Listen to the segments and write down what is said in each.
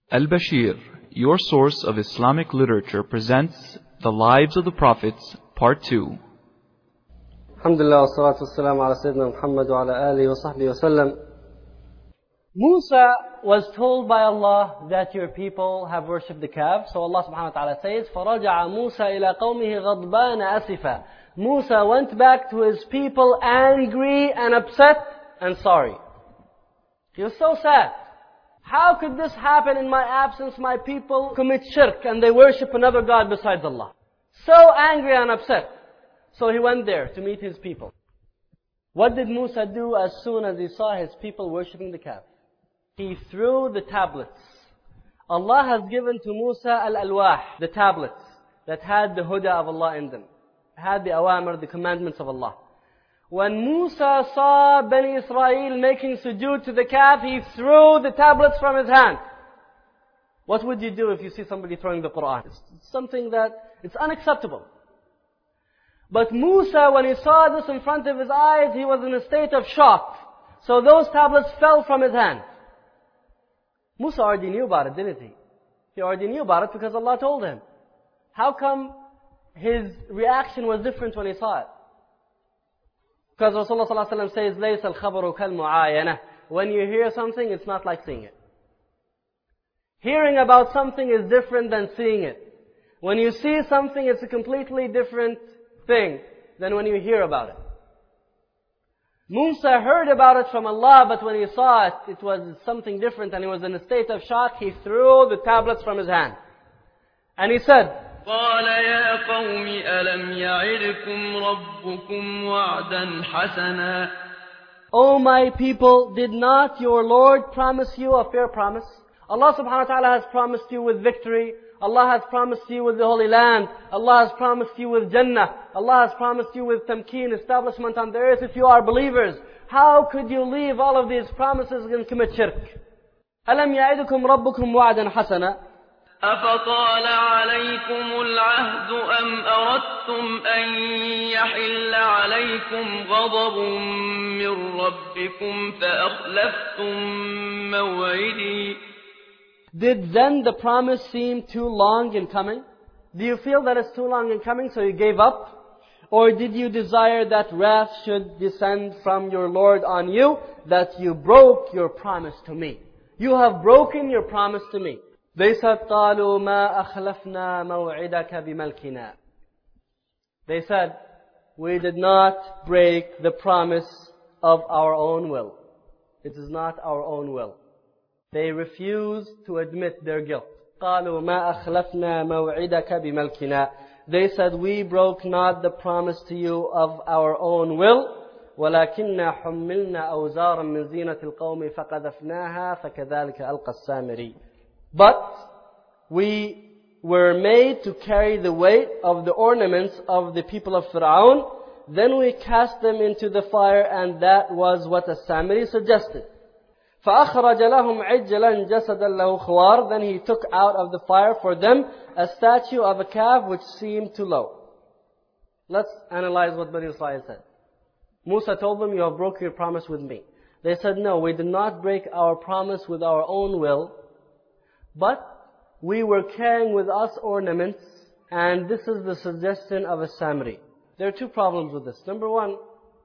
Al-Bashir, your source of Islamic literature, presents The Lives of the Prophets, Part 2. Alhamdulillah wa salatu wa salam ala Sayyidina Muhammad wa ala alihi wa sahbihi wa sallam. Musa was told by Allah that your people have worshipped the calf. So Allah subhanahu wa ta'ala says, فَرَجَعَ مُوسَى إِلَىٰ قَوْمِهِ غَضْبَانَ أَسِفًا. Musa went back to his people angry and upset and sorry. He was so sad. How could this happen in my absence? My people commit shirk and they worship another God besides Allah. So angry and upset. So he went there to meet his people. What did Musa do as soon as he saw his people worshipping the calf? He threw the tablets. Allah has given to Musa al-alwah, the tablets that had the huda of Allah in them. Had the awamr, the commandments of Allah. When Musa saw Bani Israel making sujood to the calf, he threw the tablets from his hand. What would you do if you see somebody throwing the Quran? It's something that, it's unacceptable. But Musa, when he saw this in front of his eyes, he was in a state of shock. So those tablets fell from his hand. Musa already knew about it, didn't he? He already knew about it because Allah told him. How come his reaction was different when he saw it? Because Rasulullah ﷺ says, لَيْسَ الْخَبَرُ كَالْمُعَايَنَةِ. When you hear something, it's not like seeing it. Hearing about something is different than seeing it. When you see something, it's a completely different thing than when you hear about it. Musa heard about it from Allah, but when he saw it, it was something different and he was in a state of shock. He threw the tablets from his hand. And he said, قال يا قوم ألم يعدكم ربكم وعدا حسنا. O my people, did not your Lord promise you a fair promise? Allah subhanahu wa ta'ala has promised you with victory. Allah has promised you with the Holy Land. Allah has promised you with Jannah. Allah has promised you with tamkeen, establishment on the earth if you are believers. How could you leave all of these promises and commit shirk? ألم يعدكم ربكم وعدا حسنا. أفطال عليكم العهد أم أردتم أن يحل عليكم غضب من ربكم فأخلفتم موعدي. Did then the promise seem too long in coming? Do you feel that it's too long in coming, so you gave up? Or did you desire that wrath should descend from your Lord on you, that you broke your promise to me? You have broken your promise to me. They said, قَالُوا مَا أَخْلَفْنَا مَوْعِدَكَ بِمَلْكِنَا. They said, we did not break the promise of our own will. It is not our own will. They refused to admit their guilt. قَالُوا مَا أَخْلَفْنَا مَوْعِدَكَ بِمَلْكِنَا. They said, we broke not the promise to you of our own will. وَلَكِنَّا حُمِّلْنَا أَوْزَارًا مِنْ زِينَةِ الْقَوْمِ فَقَذَفْنَاهَا فَكَذَلِكَ أَلْقَى السَّامِرِيُّ. But we were made to carry the weight of the ornaments of the people of Fir'aun. Then we cast them into the fire, and that was what As-Samiri suggested. فَأَخْرَجَ لَهُمْ عِجْلًا جَسَدًا لَهُ خُوَارٍ. Then he took out of the fire for them a statue of a calf which seemed too low. Let's analyze what Bani Israel said. Musa told them, you have broken your promise with me. They said, no, we did not break our promise with our own will, but we were carrying with us ornaments, and this is the suggestion of As-Samiri. There are two problems with this. Number one,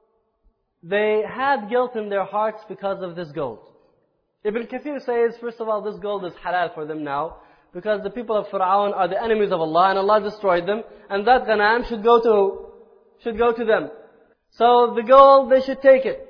they had guilt in their hearts because of this gold. Ibn Kathir says, first of all, this gold is halal for them now, because the people of Fir'aun are the enemies of Allah, and Allah destroyed them, and that ghanam should go to them. So the gold, they should take it.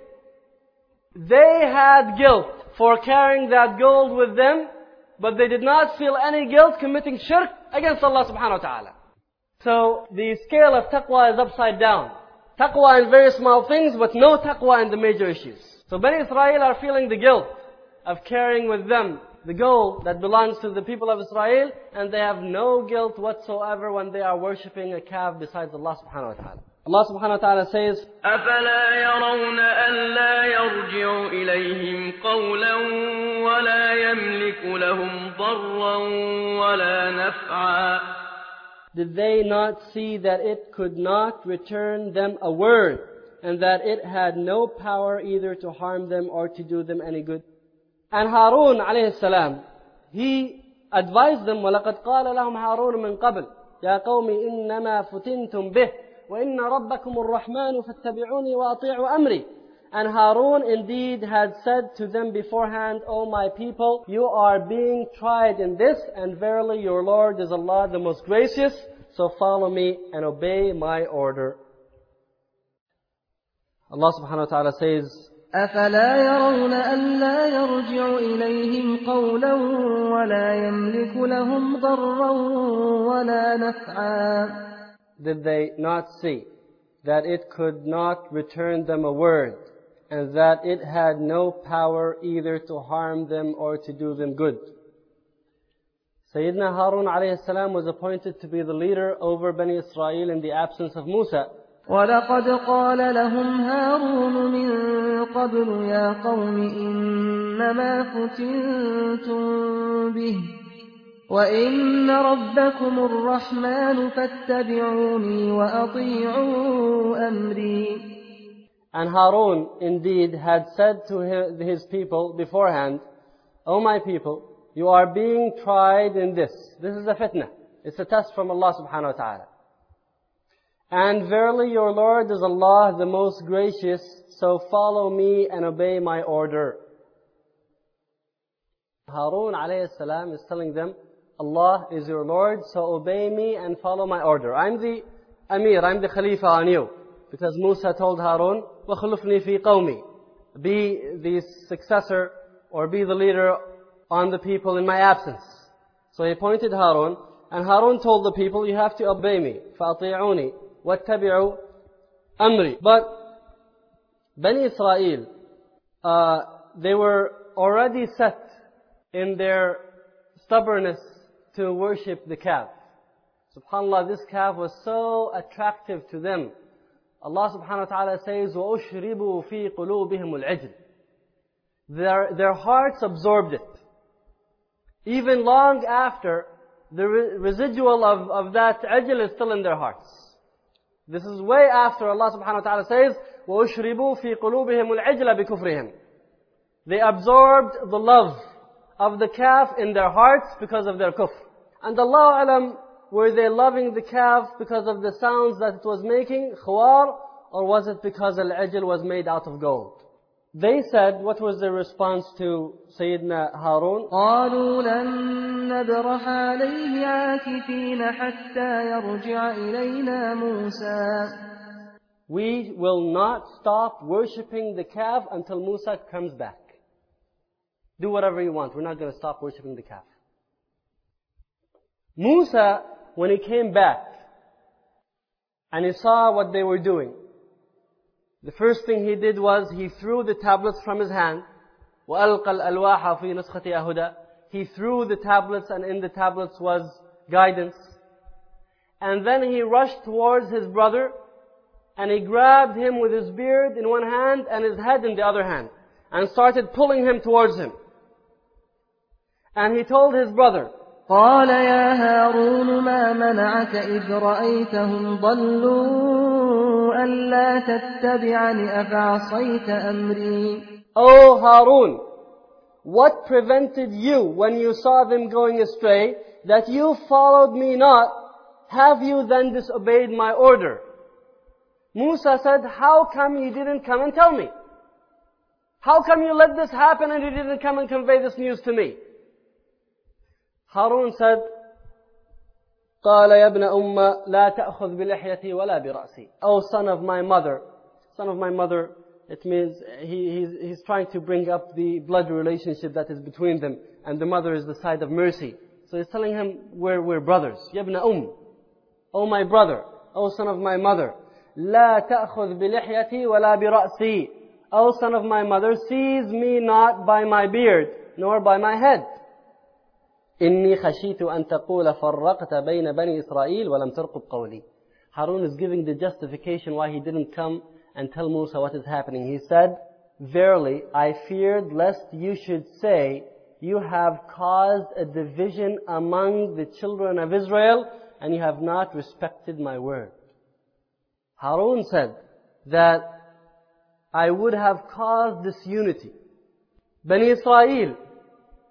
They had guilt for carrying that gold with them, but they did not feel any guilt committing shirk against Allah subhanahu wa ta'ala. So the scale of taqwa is upside down. Taqwa in very small things, but no taqwa in the major issues. So Bani Israel are feeling the guilt of carrying with them the gold that belongs to the people of Israel, and they have no guilt whatsoever when they are worshipping a calf besides Allah subhanahu wa ta'ala. Allah subhanahu wa ta'ala says, أَفَلَا يَرَوْنَ أَلَّا يَرْجِعُ إِلَيْهِمْ قَوْلًا وَلَا يَمْلِكُ لَهُمْ ضَرًّا وَلَا نَفْعًا. Did they not see that it could not return them a word, and that it had no power either to harm them or to do them any good? And Harun alayhi salam, he advised them, وَلَقَدْ قَالَ لَهُمْ هَارُونُ مِنْ قَبْلِ يَا قَوْمِ إِنَّمَا فُتِنْتُمْ بِهِ وَإِنَّ رَبَّكُمُ الرَّحْمَنُ فَاتَّبِعُونِي وَأَطِيعُوا أَمْرِي. And Harun indeed had said to them beforehand, O my people, you are being tried in this, and verily your Lord is Allah the most gracious, so follow me and obey my order. Allah subhanahu wa ta'ala says, أَفَلَا يَرَوْنَ أَلَّا يَرْجِعُ إِلَيْهِمْ قَوْلًا وَلَا يَمْلِكُ لَهُمْ ضَرًّا وَلَا نَفْعًا. Did they not see that it could not return them a word, and that it had no power either to harm them or to do them good? Sayyidina Harun alayhi salam was appointed to be the leader over Bani Israel in the absence of Musa. وَلَقَدْ قَالَ لَهُمْ هَارُونُ مِنْ قَبْلُ يَا قَوْمِ إِنَّمَا فُتِنْتُمْ بِهِ وَإِنَّ رَبَّكُمُ الرَّحْمَنُ فَاتَّبِعُونِي وَأَطِيعُوا أَمْرِي. And Harun indeed had said to his people beforehand, O my people, you are being tried in this. This is a fitna. It's a test from Allah subhanahu wa ta'ala. And verily your Lord is Allah the most gracious, so follow me and obey my order. Harun alayhi salam is telling them, Allah is your Lord, so obey me and follow my order. I'm the Amir, I'm the Khalifa on you. Because Musa told Harun, وَخْلُفْنِي فِي قَوْمِي. Be the successor or be the leader on the people in my absence. So he appointed Harun, and Harun told the people, you have to obey me. فَأَطِيعُونِي وَاتَّبِعُوا أَمْرِي. But Bani Israel, they were already set in their stubbornness to worship the calf. SubhanAllah, this calf was so attractive to them. Allah subhanahu wa ta'ala says, وَأُشْرِبُوا فِي قُلُوبِهِمُ الْعِجْلِ. Their hearts absorbed it. Even long after, the residual of that ajl is still in their hearts. This is way after Allah subhanahu wa ta'ala says, وَأُشْرِبُوا فِي قُلُوبِهِمُ الْعِجْلَ بِكُفْرِهِمْ. They absorbed the love of the calf in their hearts because of their kufr. And Allah alam, were they loving the calf because of the sounds that it was making, khawar, or was it because al-ajl was made out of gold? They said, what was their response to Sayyidina Harun? قَالُوا لَن نَّبْرَحَ عَلَيْهِ عَاكِفِينَ حَتَّى يَرْجِعَ إِلَيْنَا مُوسَى. We will not stop worshipping the calf until Musa comes back. Do whatever you want. We're not going to stop worshipping the calf. Musa, when he came back and he saw what they were doing, the first thing he did was he threw the tablets from his hand. وَأَلْقَى الْأَلْوَاحَ فِي نُسْخَةِ يَهُدَى. He threw the tablets, and in the tablets was guidance. And then he rushed towards his brother, and he grabbed him with his beard in one hand and his head in the other hand, and started pulling him towards him. And he told his brother, قال يا هارون ما منعك إذ رأيتهم ضلوا ألا تتبعني أفعصيت أمري. O Harun, what prevented you when you saw them going astray, that you followed me not? Have you then disobeyed my order? Musa said, how come you didn't come and tell me? How come you let this happen and you didn't come and convey this news to me? Harun said, قال يا ابن أم لا تأخذ بلحيتي ولا برأسي. Oh son of my mother, it means he's trying to bring up the blood relationship that is between them, and the mother is the side of mercy. So he's telling him, we're brothers. يا ابن oh my brother, oh son of my mother, لا تأخذ بلحيتي ولا برأسي. O son of my mother, seize me not by my beard, nor by my head. إني خشيت أن تقول فرقت بين بني إسرائيل ولم ترقب قولي. Harun is giving the justification why he didn't come and tell Musa what is happening. He said, verily, I feared lest you should say, you have caused a division among the children of Israel, and you have not respected my word. Harun said that I would have caused disunity. Bani Israel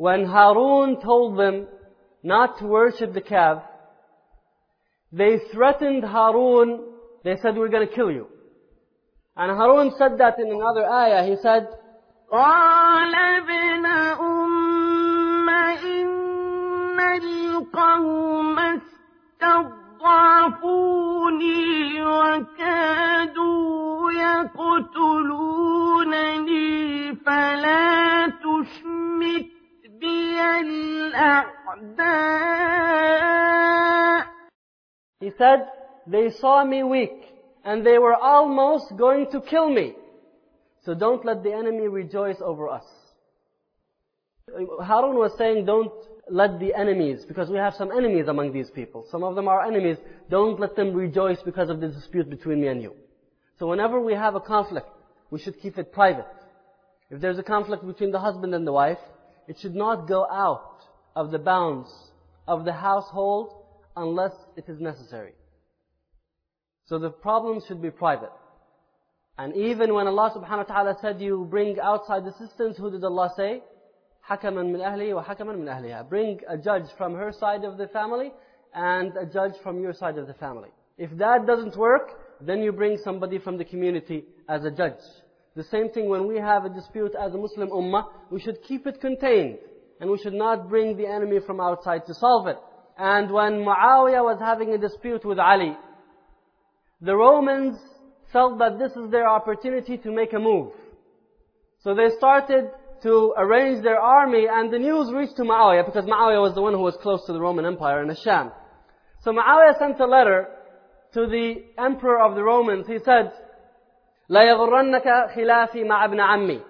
when Harun told them not to worship the calf, they threatened Harun. They said, we're going to kill you. And Harun said that in another ayah. He said, قال ابن أم إن القوم استضعفوني وكادوا يقتلونني فلا تشمت بي الأعداء. He said, they saw me weak and they were almost going to kill me. So don't let the enemy rejoice over us. Harun was saying, don't let the enemies, because we have some enemies among these people. Some of them are enemies. Don't let them rejoice because of the dispute between me and you. So whenever we have a conflict, we should keep it private. If there's a conflict between the husband and the wife, it should not go out of the bounds of the household unless it is necessary. So the problem should be private. And even when Allah subhanahu wa ta'ala said you bring outside assistance, who did Allah say? حَكَمًا مِنْ أَهْلِهِ وَحَكَمًا مِنْ أَهْلِهَا. Bring a judge from her side of the family and a judge from your side of the family. If that doesn't work, then you bring somebody from the community as a judge. The same thing when we have a dispute as a Muslim ummah, we should keep it contained. And we should not bring the enemy from outside to solve it. And when Muawiyah was having a dispute with Ali, the Romans felt that this is their opportunity to make a move. So they started to arrange their army, and the news reached to Muawiyah, because Muawiyah was the one who was close to the Roman Empire in Asham. So Muawiyah sent a letter to the emperor of the Romans. He said, لا يغرنك خلافي مع ابن عمي.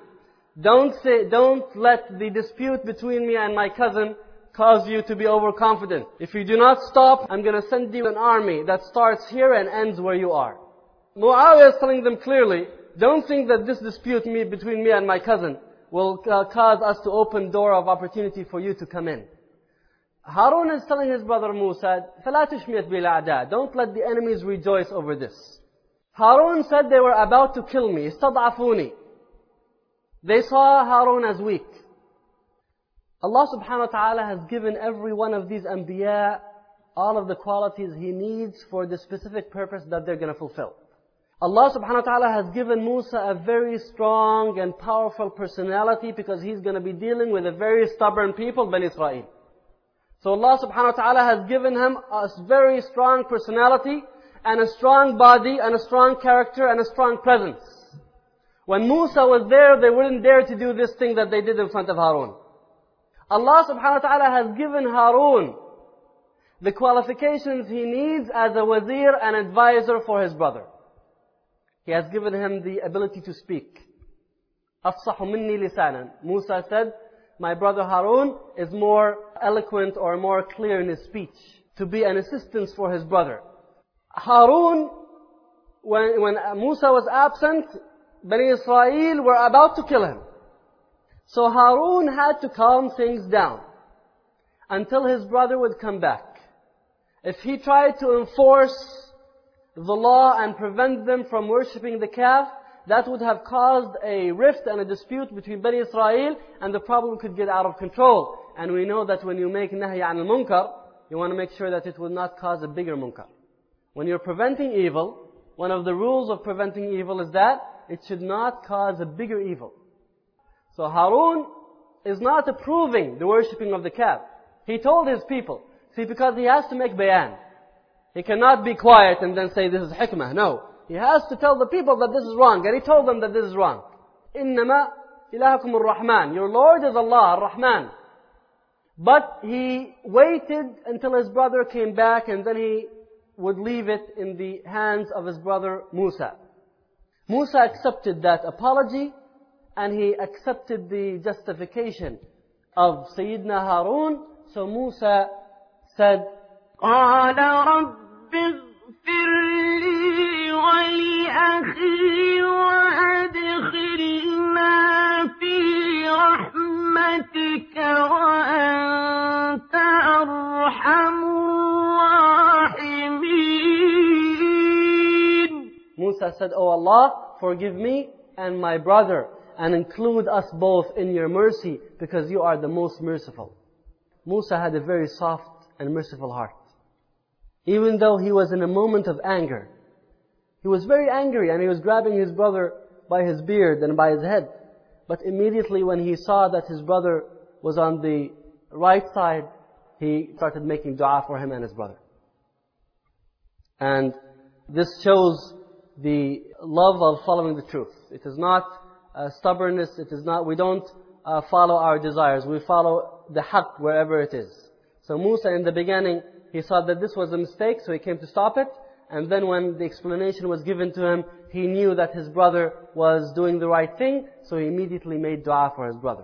Don't let the dispute between me and my cousin cause you to be overconfident. If you do not stop, I'm going to send you an army that starts here and ends where you are. Muawiyah is telling them clearly, don't think that this dispute between me and my cousin will cause us to open door of opportunity for you to come in. Harun is telling his brother Musa, فَلَا تُشْمِيَتْ بِالْأَعْدَاءِ. Don't let the enemies rejoice over this. Harun said they were about to kill me. استضعفوني. They saw Harun as weak. Allah subhanahu wa ta'ala has given every one of these anbiya all of the qualities He needs for the specific purpose that they're going to fulfill. Allah subhanahu wa ta'ala has given Musa a very strong and powerful personality because he's going to be dealing with a very stubborn people, Bani Israel. So Allah subhanahu wa ta'ala has given him a very strong personality and a strong body and a strong character and a strong presence. When Musa was there, they wouldn't dare to do this thing that they did in front of Harun. Allah subhanahu wa ta'ala has given Harun the qualifications he needs as a wazir and advisor for his brother. He has given him the ability to speak. أَفْصَحُ مِنِّي لِسَانًا. Musa said, my brother Harun is more eloquent or more clear in his speech, to be an assistance for his brother. Harun, when Musa was absent, Bani Israel were about to kill him. So Harun had to calm things down until his brother would come back. If he tried to enforce the law and prevent them from worshipping the calf, that would have caused a rift and a dispute between Bani Israel, and the problem could get out of control. And we know that when you make nahy an al-munkar, you want to make sure that it will not cause a bigger munkar. When you're preventing evil, one of the rules of preventing evil is that it should not cause a bigger evil. So Harun is not approving the worshipping of the calf. He told his people, see, because he has to make bayan. He cannot be quiet and then say this is hikmah. No. He has to tell the people that this is wrong. And he told them that this is wrong. إِنَّمَا إِلَهَكُمُ الرَّحْمَنِ. Your Lord is Allah, Ar-Rahman. But he waited until his brother came back, and then he would leave it in the hands of his brother Musa. Musa accepted that apology, and he accepted the justification of Sayyidina Harun. So Musa said, قال رب اغفر لي ولأخي وأدخلنا في رحمتك وأنت أرحم الراحمين. Musa said, Oh Allah, forgive me and my brother, and include us both in your mercy because you are the most merciful. Musa had a very soft and merciful heart. Even though he was in a moment of anger. He was very angry and he was grabbing his brother by his beard and by his head. But immediately when he saw that his brother was on the right side, he started making dua for him and his brother. And this shows the love of following the truth. It is not stubbornness. It is not, we don't follow our desires. We follow the haqq wherever it is. So Musa in the beginning, he saw that this was a mistake, so he came to stop it. And then when the explanation was given to him, he knew that his brother was doing the right thing, so he immediately made dua for his brother.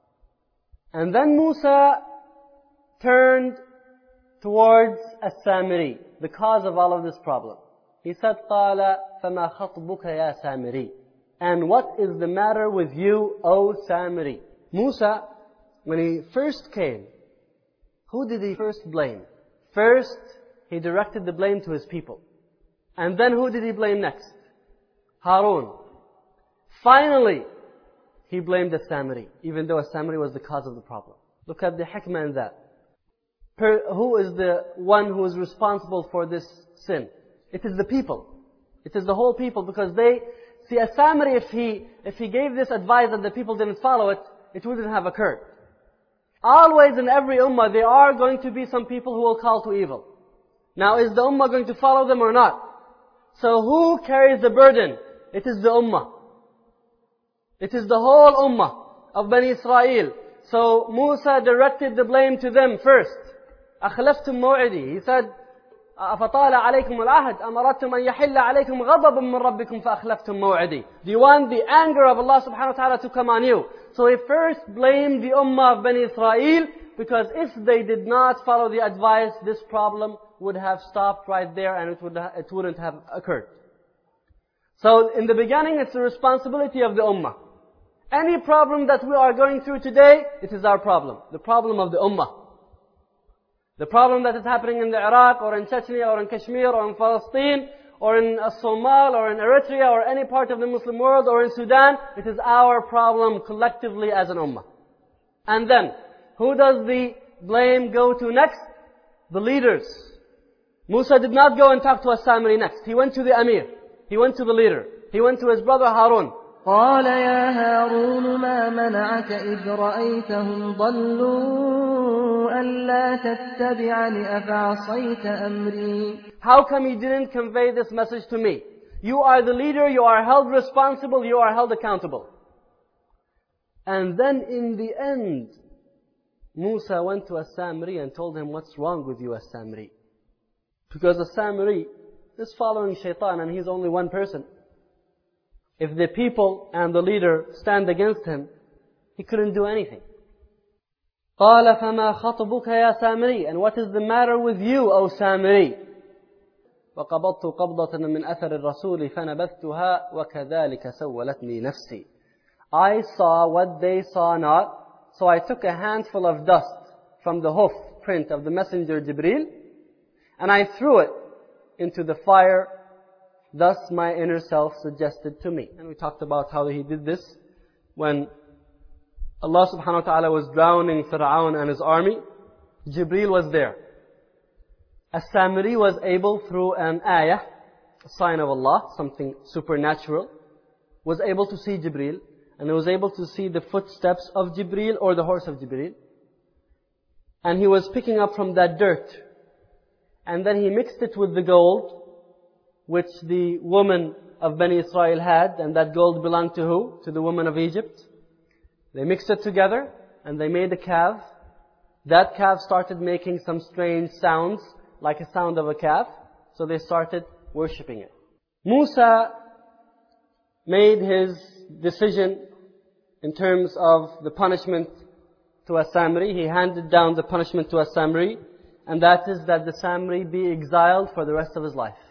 And then Musa turned towards As-Samiri, the cause of all of this problem. He said, قَالَ فَمَا خَطْبُكَ يَا سَامِرِي. And what is the matter with you, O Samiri? Musa, when he first came, who did he first blame? First, he directed the blame to his people. And then who did he blame next? Harun. Finally, he blamed As-Samiri, even though As-Samiri was the cause of the problem. Look at the hikmah in that. Who is the one who is responsible for this sin? It is the people. It is the whole people, because they see As-Samiri, if he gave this advice and the people didn't follow it, it wouldn't have occurred. Always in every ummah, there are going to be some people who will call to evil. Now, is the ummah going to follow them or not? So who carries the burden? It is the ummah. It is the whole ummah of Bani Israel. So Musa directed the blame to them first. أخلفتم موعدي. He said, أفطال عليكم العهد أم أردتم أن يحل عليكم غضب من ربكم فأخلفتم موعدي. Do you want the anger of Allah subhanahu wa ta'ala to come on you? So he first blamed the ummah of Bani Israel, because if they did not follow the advice, this problem would have stopped right there and it wouldn't have occurred. So in the beginning, it's the responsibility of the ummah. Any problem that we are going through today, it is our problem. The problem of the ummah. The problem that is happening in the Iraq, or in Chechnya, or in Kashmir, or in Palestine, or in Somal, or in Eritrea, or any part of the Muslim world, or in Sudan, it is our problem collectively as an ummah. And then, who does the blame go to next? The leaders. Musa did not go and talk to As-Samiri next. He went to the Amir. He went to the leader. He went to his brother Harun. قال يا هارون ما منعك إذ رأيتهم ضلوا ألا تتبعني أفعصيت أمري. How come you didn't convey this message to me? You are the leader, you are held responsible, you are held accountable. And then in the end, Musa went to As-Samiri and told him, what's wrong with you, As-Samiri? Because As-Samiri is following shaitan and he's only one person. If the people and the leader stand against him, he couldn't do anything. قَالَ فَمَا خَطْبُكَ يَا سَامِرِي. And what is the matter with you, O Samiri? وَقَبَضْتُ قَبْضَةً مِنْ أَثَرِ الرَّسُولِ فَنَبَذْتُهَا وَكَذَلِكَ سَوَّلَتْنِي نَفْسِي. I saw what they saw not, so I took a handful of dust from the hoof print of the messenger Jibreel, and I threw it into the fire. Thus my inner self suggested to me. And we talked about how he did this when Allah subhanahu wa ta'ala was drowning Fir'aun and his army. Jibreel was there. As-Samiri was able, through an ayah, a sign of Allah, something supernatural, was able to see Jibreel, and he was able to see the footsteps of Jibreel or the horse of Jibreel. And he was picking up from that dirt. And then he mixed it with the gold, which the woman of Bani Israel had, and that gold belonged to who? To the woman of Egypt. They mixed it together, and they made a calf. That calf started making some strange sounds, like a sound of a calf. So they started worshipping it. Musa made his decision in terms of the punishment to As-Samiri. He handed down the punishment to As-Samiri, and that is that the Samiri be exiled for the rest of his life.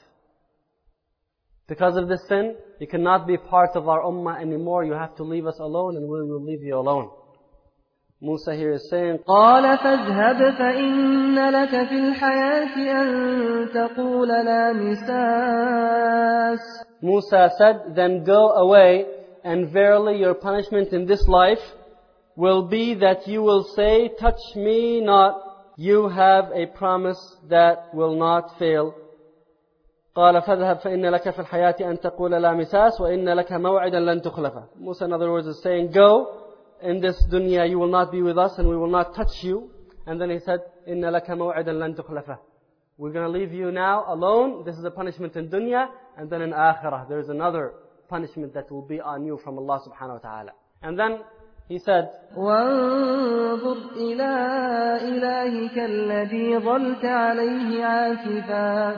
Because of this sin, you cannot be part of our ummah anymore. You have to leave us alone, and we will leave you alone. Musa here is saying, قال فاذهب فإن لك في الحياة أن تقول لا مساس. Musa said, then go away, and verily your punishment in this life will be that you will say, touch me not. You have a promise that will not fail. قال فاذهب فإن لك في الحياة أن تقول لا مساس وإن لك موعدا لن تخلفه. Musa, in other words, is saying, go, in this dunya you will not be with us and we will not touch you. And then he said, إن لك موعدا لن تخلفه. We're going to leave you now alone. This is a punishment in dunya. And then in akhirah, there is another punishment that will be on you from Allah subhanahu wa ta'ala. And then he said, وانظر إلى إلهك الذي ظلت عليه عاكفا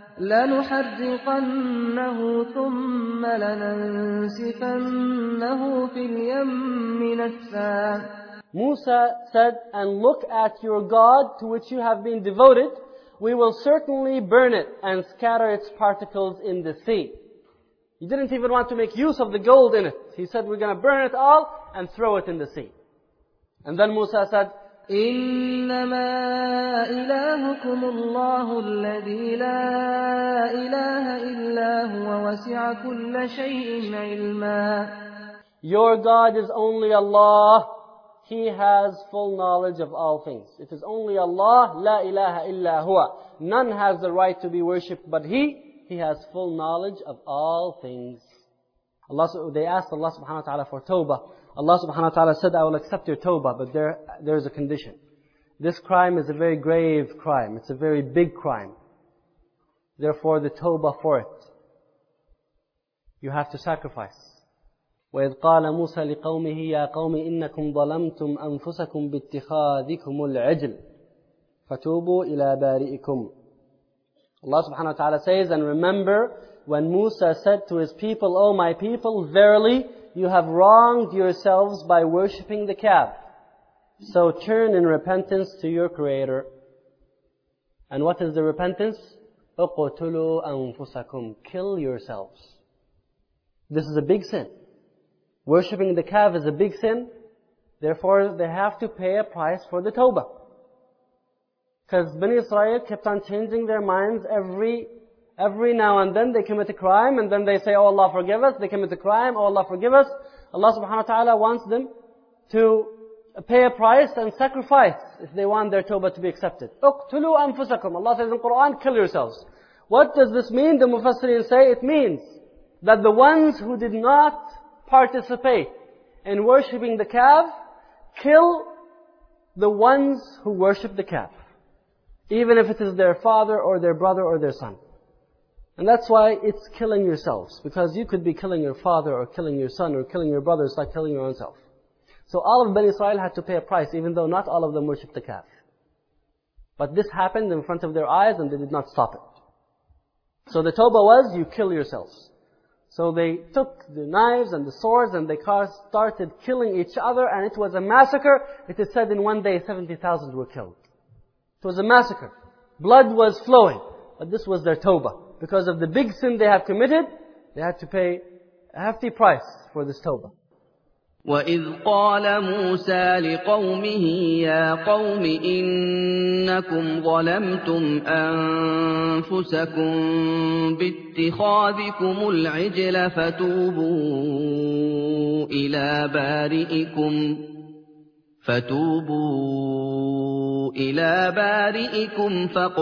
لنحرقنه ثم لننسفنه في اليم نسفا. Musa said, and look at your God to which you have been devoted. We will certainly burn it and scatter its particles in the sea. He didn't even want to make use of the gold in it. He said, we're going to burn it all and throw it in the sea. And then Musa said, إنما إلهكم الله الذي لا إله إلا هو وسع كل شيء علما. Your God is only Allah. He has full knowledge of all things. It is only Allah, la ilaha illa huwa. None has the right to be worshipped but He. He has full knowledge of all things. They asked Allah subhanahu wa ta'ala for tawbah. Allah subhanahu wa ta'ala said, I will accept your tawbah, but there is a condition. This crime is a very grave crime. It's a very big crime. Therefore, the tawbah for it, you have to sacrifice. وَإِذْ قَالَ مُوسَى لِقَوْمِهِ يَا قَوْمِ إِنَّكُمْ ظَلَمْتُمْ أَنفُسَكُمْ بِاتِّخَاذِكُمُ الْعِجْلِ فَتُوبُوا إِلَى بَارِئِكُمْ. Allah subhanahu wa ta'ala says, and remember when Musa said to his people, O my people, verily you have wronged yourselves by worshipping the calf. So turn in repentance to your Creator. And what is the repentance? اقتلوا أنفسكم. Kill yourselves. This is a big sin. Worshipping the calf is a big sin. Therefore, they have to pay a price for the tawbah. Because Bani Israel kept on changing their minds every now and then. They commit a crime and then they say, Oh Allah forgive us. They commit a crime, Oh Allah forgive us. Allah subhanahu wa ta'ala wants them to pay a price and sacrifice if they want their tawbah to be accepted. اقتلوا أنفسكم. Allah says in the Quran, kill yourselves. What does this mean? The Mufassirin say it means that the ones who did not participate in worshipping the calf, kill the ones who worship the calf. Even if it is their father or their brother or their son. And that's why it's killing yourselves. Because you could be killing your father or killing your son or killing your brother. It's like killing your own self. So all of Bani Israel had to pay a price, even though not all of them worshipped the calf. But this happened in front of their eyes and they did not stop it. So the tawbah was, you kill yourselves. So they took the knives and the swords and they started killing each other, and it was a massacre. It is said in one day 70,000 were killed. It was a massacre. Blood was flowing. But this was their tawbah. Because of the big sin they have committed, they had to pay a hefty price for this tawbah. وَإِذْ قَالَ مُوسَى لِقَوْمِهِ يَا قَوْمِ إِنَّكُمْ ظَلَمْتُمْ أَنفُسَكُمْ بِاتِّخَاذِكُمُ الْعِجْلَ فتوبوا إلى بارئكم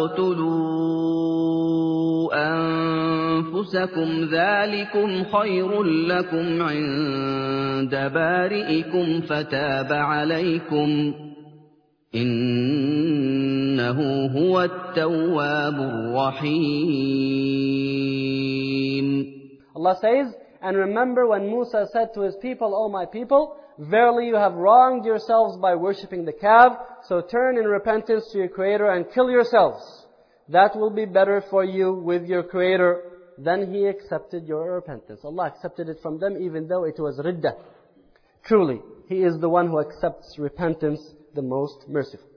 فاقتلوا أنفسكم ذلكم خير لكم عند بارئكم فتاب عليكم إنه هو التواب الرحيم. Allah says, and remember when Musa said to his people, O my people, verily you have wronged yourselves by worshipping the calf, so turn in repentance to your Creator and kill yourselves. That will be better for you with your Creator. Then He accepted your repentance. Allah accepted it from them even though it was riddah. Truly, He is the one who accepts repentance the most merciful.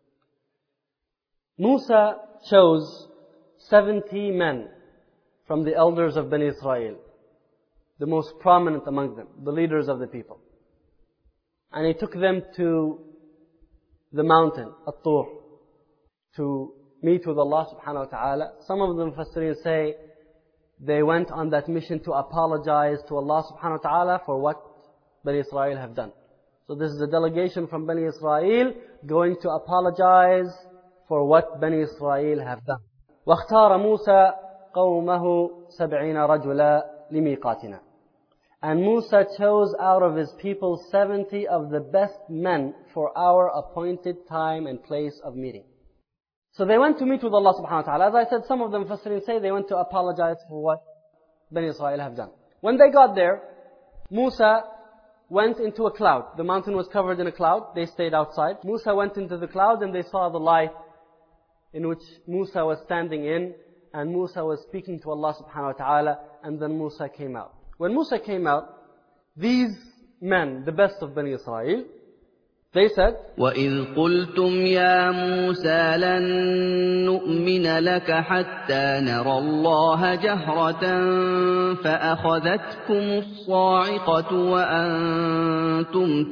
Musa chose 70 men from the elders of Bani Israel, the most prominent among them, the leaders of the people. And he took them to the mountain, At-Tur, to meet with Allah subhanahu wa ta'ala. Some of the Mufassirin say they went on that mission to apologize to Allah subhanahu wa ta'ala for what Bani Israel have done. So this is a delegation from Bani Israel going to apologize for what Bani Israel have done. وَاخْتَارَ مُوسَى قَوْمَهُ 70 رَجُلًا لِمِيقَاتِنَا. And Musa chose out of his people 70 of the best men for our appointed time and place of meeting. So they went to meet with Allah subhanahu wa ta'ala. As I said, some of them Mufassirin say they went to apologize for what Bani Israel have done. When they got there, Musa went into a cloud. The mountain was covered in a cloud. They stayed outside. Musa went into the cloud and they saw the light in which Musa was standing in. And Musa was speaking to Allah subhanahu wa ta'ala. And then Musa came out. When Musa came out, these men, the best of Bani Israel, they said, وَإِذْ قُلْتُمْ يَا مُوسَى لَن نُّؤْمِنَ لَكَ حَتَّى نَرَى اللَّهَ جَهْرَةً فَأَخَذَتْكُمُ الصَّاعِقَةُ وَأَنْتُمْ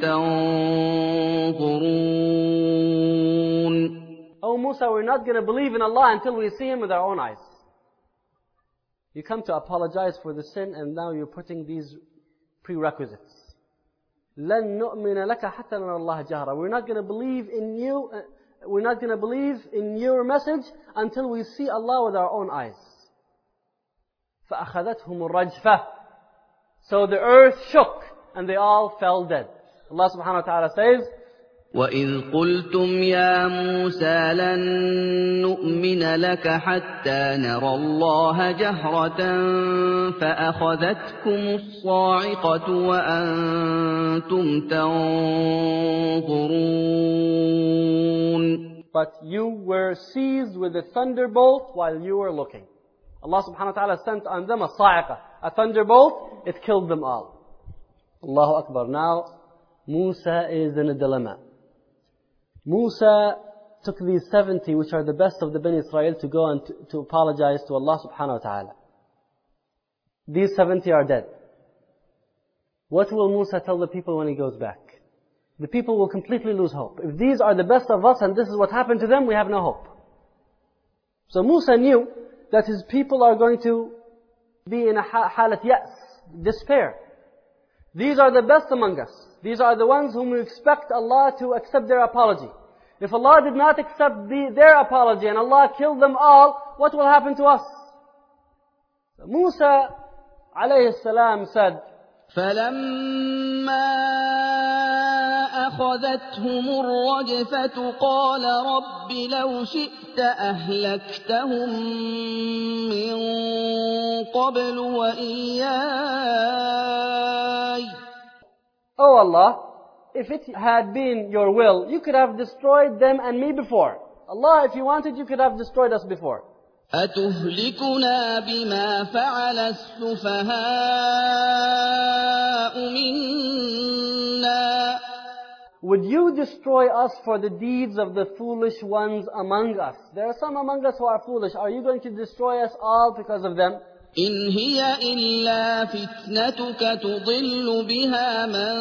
تَنْظُرُونَ. Oh Musa, we're not going to believe in Allah until we see Him with our own eyes. You come to apologize for the sin and now you're putting these prerequisites. لَن نُؤْمِنَ لَكَ حَتَّى نَرَى اللَّهَ جَهْرًا. We're not going to believe in you, we're not going to believe in your message until we see Allah with our own eyes. فَأَخَذَتْهُمُ الرَّجْفَةُ. So the earth shook and they all fell dead. Allah subhanahu wa ta'ala says, وَإِذْ قُلْتُمْ يَا مُوسَى لَن نُّؤْمِنَ لَكَ حَتَّى نَرَى اللَّهَ جَهْرَةً فَأَخَذَتْكُمُ الصَّاعِقَةُ وَأَنْتُمْ تَنْظُرُونَ. But you were seized with a thunderbolt while you were looking. Allah subhanahu wa ta'ala sent on them a sa'iqah, a thunderbolt, it killed them all. Allahu Akbar. Now, Musa is in a dilemma. Musa took these 70, which are the best of the Bani Israel, to go and to apologize to Allah subhanahu wa ta'ala. These 70 are dead. What will Musa tell the people when he goes back? The people will completely lose hope. If these are the best of us and this is what happened to them, we have no hope. So Musa knew that his people are going to be in a halat yas, despair. These are the best among us. These are the ones whom we expect Allah to accept their apology. If Allah did not accept their apology and Allah killed them all, what will happen to us? So Musa alayhi salam said, فَلَمَّا أَخَذَتْهُمُ الرَّجْفَةُ قَالَ رَبِّ لَوْ شِئْتَ أَهْلَكْتَهُم مِّن قَبْلُ وَإِيَّايَ. Oh Allah, if it had been your will, you could have destroyed them and me before. Allah, if you wanted, you could have destroyed us before. أَتُهْلِكُنَا بِمَا فَعَلَ السُّفَهَاءُ مِنَّا. Would you destroy us for the deeds of the foolish ones among us? There are some among us who are foolish. Are you going to destroy us all because of them? إِنْ هِيَ إِلَّا فِتْنَتُكَ تُضِلُّ بِهَا مَن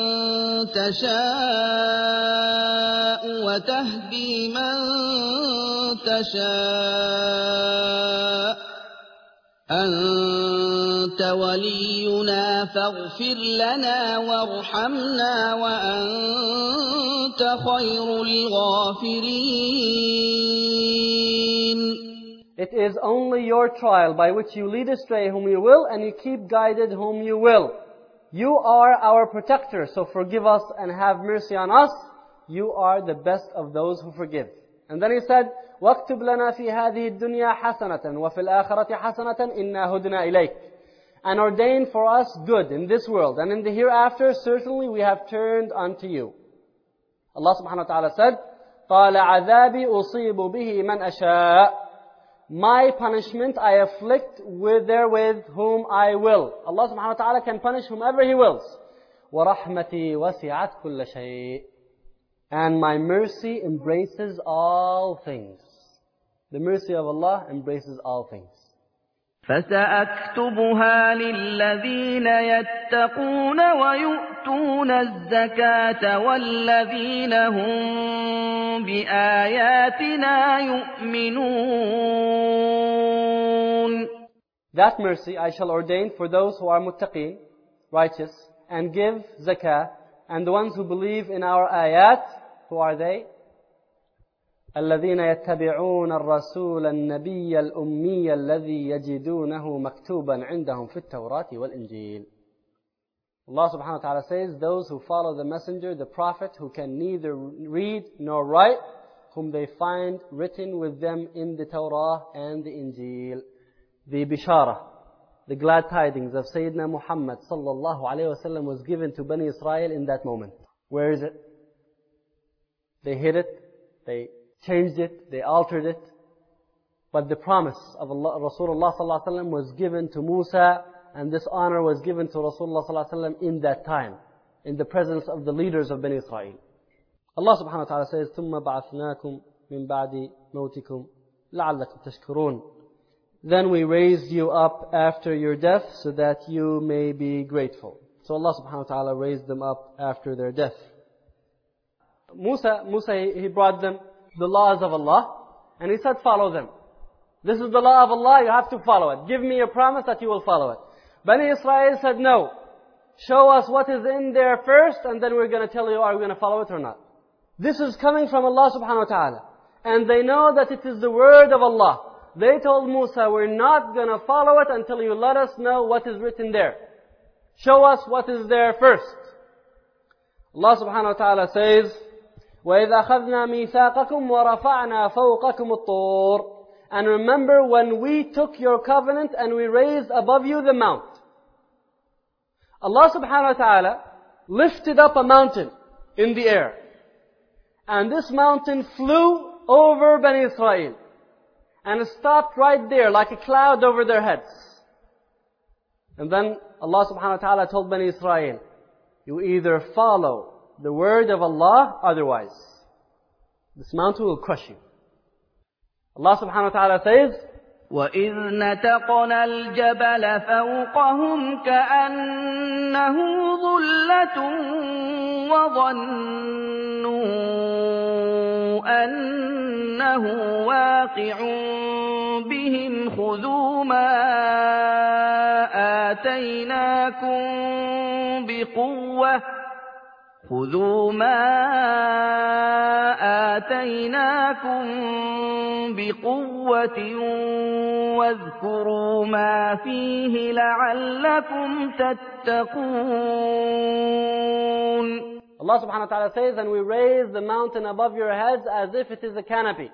تَشَاءُ وَتَهْدِي مَن تَشَاءُ أَنْتَ وَلِيُّنَا فَاغْفِرْ لَنَا وَارْحَمْنَا وَأَنْتَ خَيْرُ الْغَافِرِينَ. It is only your trial by which you lead astray whom you will and you keep guided whom you will. You are our protector, so forgive us and have mercy on us. You are the best of those who forgive. And then he said, وَاكْتُبْ لَنَا فِي هَذِهِ الدُّنْيَا حَسَنَةً وَفِي الْآخِرَةِ حَسَنَةً إِنَّا هُدْنَا إِلَيْكَ. And ordain for us good in this world and in the hereafter, certainly we have turned unto you. Allah subhanahu wa ta'ala said, قَالَ عَذَابِي أُصِيبُ بِهِ مَنْ أَشَاءُ. My punishment I afflict therewith whom I will. Allah subhanahu wa ta'ala can punish whomever He wills. وَرَحْمَتِي وَسِعَتْ كُلَّ شَيْءٍ. And my mercy embraces all things. The mercy of Allah embraces all things. فَسَأَكْتُبُهَا لِلَّذِينَ يَتَّقُونَ وَيُؤْتُونَ الزَّكَاةَ وَالَّذِينَ هُمْ بِآيَاتِنَا يُؤْمِنُونَ. that mercy I shall ordain for those who are muttaqeen, righteous, and give zakah, and the ones who believe in our ayat. Who are they? الذين يتبعون الرسول النبي الأمي الذي يجدونه مكتوبا عندهم في التوراة والإنجيل. Allah subhanahu wa ta'ala says, those who follow the messenger, the prophet, who can neither read nor write, whom they find written with them in the Torah and the Injil. The Bishara, the glad tidings of Sayyidina Muhammad sallallahu alayhi wa sallam was given to Bani Israel in that moment. Where is it? They hid it, they changed it, they altered it. But the promise of Allah, Rasulullah sallallahu alaihi wasallam was given to Musa, and this honor was given to Rasulullah sallallahu alaihi wasallam in that time, in the presence of the leaders of Bani Israel. Allah subhanahu wa ta'ala says, ثُمَّ بَعَثْنَاكُمْ مِنْ بَعْدِ مَوْتِكُمْ لَعَلَّكُمْ تَشْكُرُونَ. Then we raised you up after your death so that you may be grateful. So Allah subhanahu wa ta'ala raised them up after their death. Musa, he brought them the laws of Allah, and he said, follow them. This is the law of Allah, you have to follow it. Give me a promise that you will follow it. Bani Israel said, no. Show us what is in there first, and then we're going to tell you, are we going to follow it or not? This is coming from Allah subhanahu wa ta'ala. And they know that it is the word of Allah. They told Musa, we're not going to follow it until you let us know what is written there. Show us what is there first. Allah subhanahu wa ta'ala says, وَإِذْ أَخَذْنَا مِيثَاقَكُمْ وَرَفَعْنَا فَوْقَكُمُ الطُّورِ. And remember when we took your covenant and we raised above you the mount. Allah subhanahu wa ta'ala lifted up a mountain in the air. And this mountain flew over Bani Israel. And it stopped right there like a cloud over their heads. And then Allah subhanahu wa ta'ala told Bani Israel, you either follow the word of Allah, otherwise this mountain will crush you. Allah subhanahu wa ta'ala says, وَإِذْ نَتَقْنَا الْجَبَلَ فَوْقَهُمْ كَأَنَّهُ ظُلَّةٌ وَظَنُّوا أَنَّهُ وَاقِعٌ بِهِمْ خُذُوا مَا آتَيْنَاكُمْ بِقُوَّةٍ وَاذْكُرُوا مَا فِيهِ لَعَلَّكُمْ تَتَّقُونَ. Allah subhanahu wa ta'ala says, and we raise the mountain above your heads as if it is a canopy.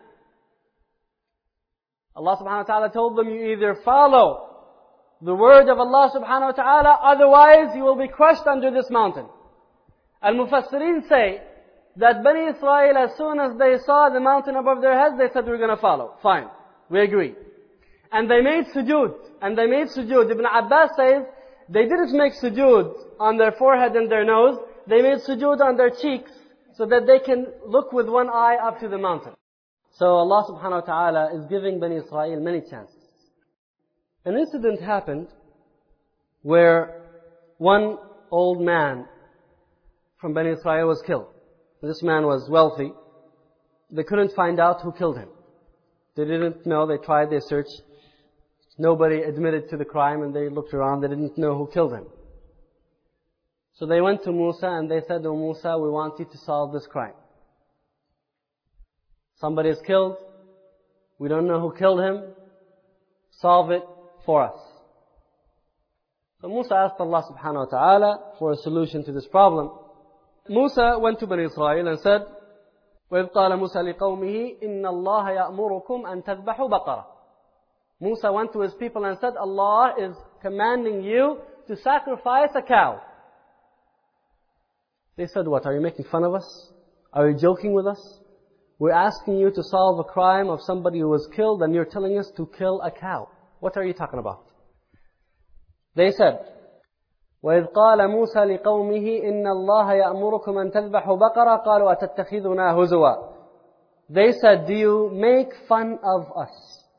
Allah subhanahu wa ta'ala told them, you either follow the word of Allah subhanahu wa ta'ala, otherwise you will be crushed under this mountain. Al-Mufassirin say that Bani Israel, as soon as they saw the mountain above their heads, they said, we're going to follow. Fine, we agree. And they made sujood. Ibn Abbas says, they didn't make sujood on their forehead and their nose. They made sujood on their cheeks so that they can look with one eye up to the mountain. So Allah subhanahu wa ta'ala is giving Bani Israel many chances. An incident happened where one old man from Bani Israel was killed. This man was wealthy. They couldn't find out who killed him. They didn't know. They tried, they searched. Nobody admitted to the crime, and they looked around. They didn't know who killed him. So they went to Musa and they said, "Oh Musa, we want you to solve this crime. Somebody is killed. We don't know who killed him. Solve it for us." So Musa asked Allah subhanahu wa ta'ala for a solution to this problem. Musa went to Bani Israel and said, وَإِذْ قَالَ مُوسَى لِقَوْمِهِ إِنَّ اللَّهَ يَأْمُرُكُمْ أَن تَذْبَحُوا بَقَرَةً. Musa went to his people and said, Allah is commanding you to sacrifice a cow. They said, what, are you making fun of us? Are you joking with us? We're asking you to solve a crime of somebody who was killed, and you're telling us to kill a cow. What are you talking about? They said, وَإِذْ قَالَ مُوسَى لِقَوْمِهِ إِنَّ اللَّهَ يَأْمُرُكُمْ أَن تَذْبَحُوا بَقَرَةً قَالُوا أَتَتَّخِذُنَا هُزُوًا. They said, do you make fun of us?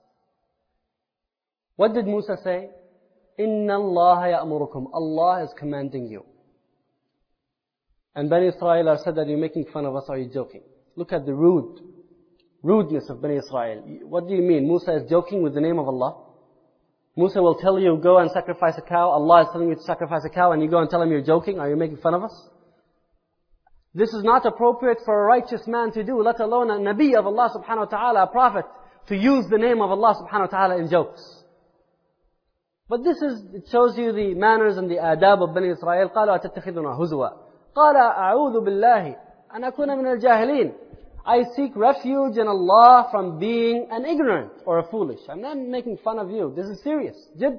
What did Musa say? إِنَّ اللَّهَ يَأْمُرُكُمْ. Allah is commanding you. And Bani Israel said, are you making fun of us? Are you joking? Look at the rudeness of Bani Israel. What do you mean? Musa is joking with the name of Allah? Musa will tell you, go and sacrifice a cow. Allah is telling you to sacrifice a cow and you go and tell him you're joking. Are you making fun of us? This is not appropriate for a righteous man to do, let alone a Nabi of Allah subhanahu wa ta'ala, a prophet, to use the name of Allah subhanahu wa ta'ala in jokes. But it shows you the manners and the adab of Bani Israel. قالوا أتتخذنا هزوا قال أعوذ بالله أن أكون من الجاهلين. I seek refuge in Allah from being an ignorant or a foolish. I'm not making fun of you. This is serious. Jidd.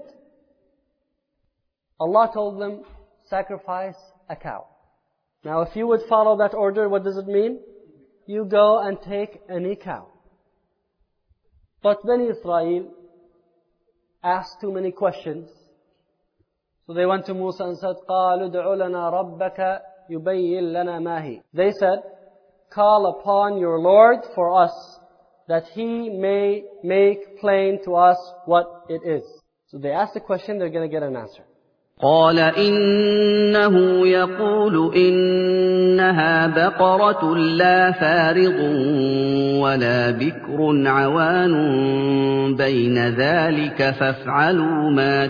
Allah told them, sacrifice a cow. Now if you would follow that order, what does it mean? You go and take any cow. But Bani Israel asked too many questions. So they went to Musa and said, قَالُوا ادْعُ لَنَا رَبَّكَ يُبَيِّن لَنَا مَا هِي. They said, call upon your Lord for us, that He may make plain to us what it is. So they asked the question, they're going to get an answer. قال إنه يقول إنها بقرة لا فارض ولا بكر عوان بين ذلك فافعلوا ما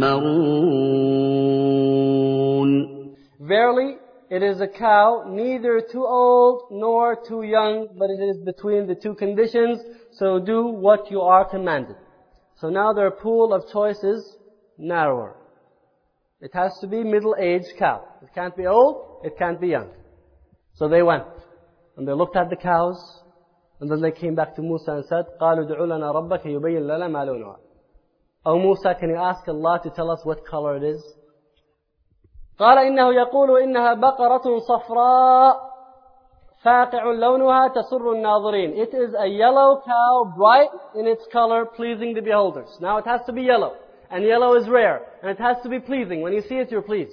تؤمرون. Verily, it is a cow, neither too old nor too young, but it is between the two conditions, so do what you are commanded. So now their pool of choice is narrower. It has to be middle-aged cow. It can't be old, it can't be young. So they went, and they looked at the cows, and then they came back to Musa and said, قَالُوا ادْعُ لَنَا رَبَّكَ يُبَيِّن لَنَا مَا لَوْنُهَا. Oh Musa, can you ask Allah to tell us what color it is? قال إنه يقول إنها بقرة صفراء فاقع لونها تسر الناظرين. It is a yellow cow, bright in its color, pleasing the beholders. Now it has to be yellow. And yellow is rare. And it has to be pleasing. When you see it, you're pleased.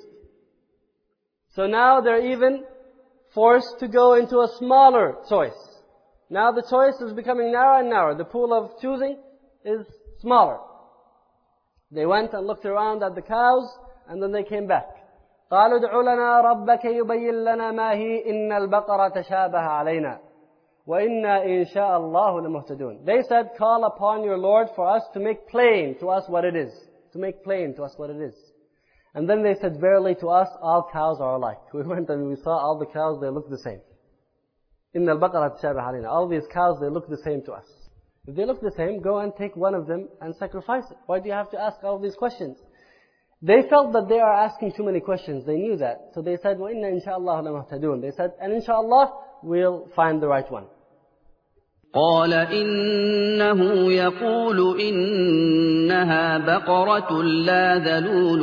So now they're even forced to go into a smaller choice. Now the choice is becoming narrower and narrower. The pool of choosing is smaller. They went and looked around at the cows, and then they came back. قالوا ادع لنا ربك يبين لنا ما هي إن البقرة تشابه علينا وإنا إن شاء الله لمهتدون. They said, call upon your Lord for us to make plain to us what it is. To make plain to us what it is. And then they said, verily to us all cows are alike. We went and we saw all the cows, they look the same. إن البقرة تشابه علينا. All these cows, they look the same to us. If they look the same, go and take one of them and sacrifice it. Why do you have to ask all these questions? They felt that they are asking too many questions. They knew that. So they said, وَإِنَّا إِنْ شَاءَ اللَّهُ لَمُهْتَدُونَ. They said, and inshallah, we'll find the right one. قال إنه يقول إنها بقرة لا ذلول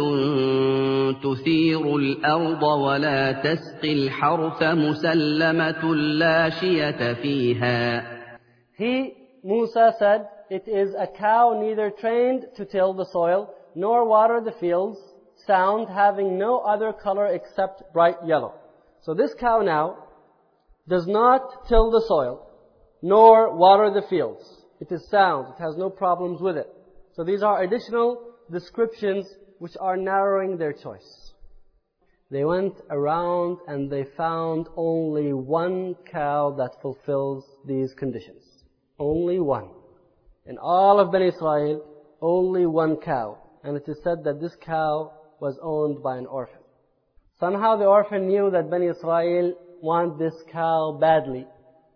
تثير الأرض ولا تسقي الحرث مسلمة لا شية فيها. He, Musa, said, it is a cow neither trained to till the soil, nor water the fields, sound, having no other color except bright yellow. So this cow now does not till the soil, nor water the fields. It is sound, it has no problems with it. So these are additional descriptions which are narrowing their choice. They went around and they found only one cow that fulfills these conditions. Only one. In all of Bani Israel, only one cow. And it is said that this cow was owned by an orphan. Somehow the orphan knew that Bani Israel want this cow badly.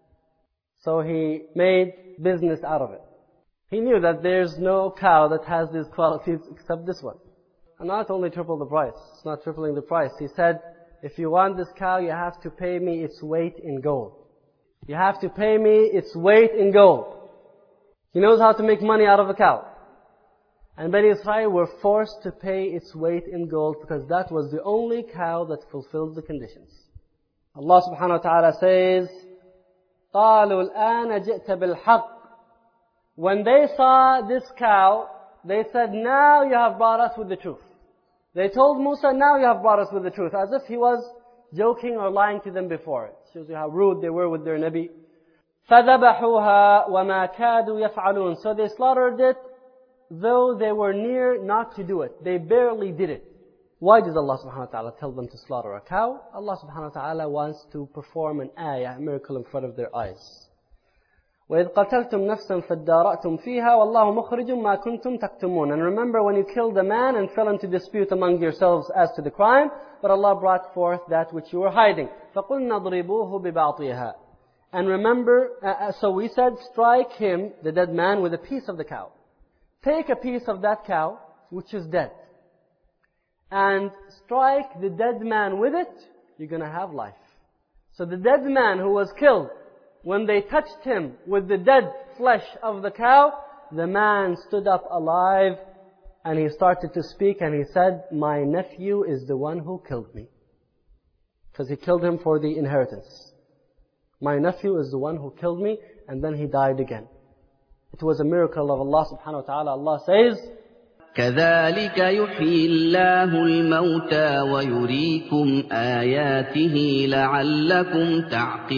So he made business out of it. He knew that there's no cow that has these qualities except this one. And not only triple the price. It's not tripling the price. He said, if you want this cow, you have to pay me its weight in gold. You have to pay me its weight in gold. He knows how to make money out of a cow. And Bani Israel were forced to pay its weight in gold because that was the only cow that fulfilled the conditions. Allah subhanahu wa ta'ala says, قَالُوا الْآنَ جِئْتَ بِالْحَقِّ. When they saw this cow, they said, now you have brought us with the truth. They told Musa, now you have brought us with the truth, as if he was joking or lying to them before. It shows you how rude they were with their Nabi. فَذَبَحُوهَا وَمَا كَادُوا يَفْعَلُونَ. So they slaughtered it, though they were near not to do it. They barely did it. Why does Allah subhanahu wa ta'ala tell them to slaughter a cow? Allah subhanahu wa ta'ala wants to perform an ayah, a miracle in front of their eyes. وَإِذْ قَتَلْتُمْ نَفْسًا فَادَّارَأْتُمْ فِيهَا وَاللَّهُ مُخْرِجٌ مَا كُنْتُمْ تَكْتُمُونَ. And remember when you killed a man and fell into dispute among yourselves as to the crime, but Allah brought forth that which you were hiding. فَقُلْنَا ضْرِبُوهُ بِبَعْطِهَا. And remember, so we said, strike him, the dead man, with a piece of the cow. Take a piece of that cow, which is dead, and strike the dead man with it, you're going to have life. So the dead man who was killed, when they touched him with the dead flesh of the cow, the man stood up alive and he started to speak and he said, my nephew is the one who killed me. Because he killed him for the inheritance. My nephew is the one who killed me, and then he died again. It was a miracle of Allah subhanahu wa ta'ala. Allah says, كَذَلِكَ يُحْيِي اللَّهُ الْمَوْتَى وَيُرِيكُمْ آيَاتِهِ لَعَلَّكُمْ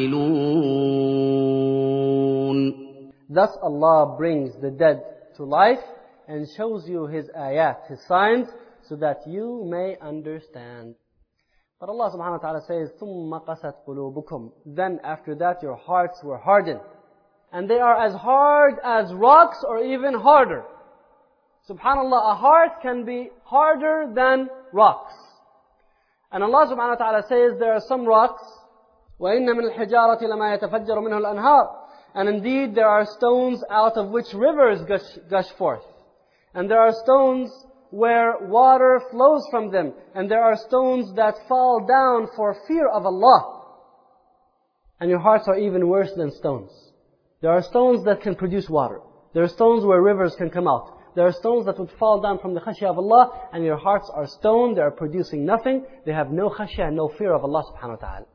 تَعْقِلُونَ. Thus Allah brings the dead to life and shows you His ayat, His signs, so that you may understand. But Allah subhanahu wa ta'ala says, ثُمَّ قَسَتْ قُلُوبُكُمْ. Then after that your hearts were hardened. And they are as hard as rocks or even harder. SubhanAllah, a heart can be harder than rocks. And Allah subhanahu wa ta'ala says there are some rocks, وَإِنَّ مِنَ الْحِجَارَةِ لَمَا يَتَفَجَّرُ مِنْهُ الْأَنْهَارِ. And indeed there are stones out of which rivers gush forth. And there are stones where water flows from them. And there are stones that fall down for fear of Allah. And your hearts are even worse than stones. There are stones that can produce water. There are stones where rivers can come out. There are stones that would fall down from the khashya of Allah, and your hearts are stone, they are producing nothing, they have no khashya and no fear of Allah subhanahu wa ta'ala.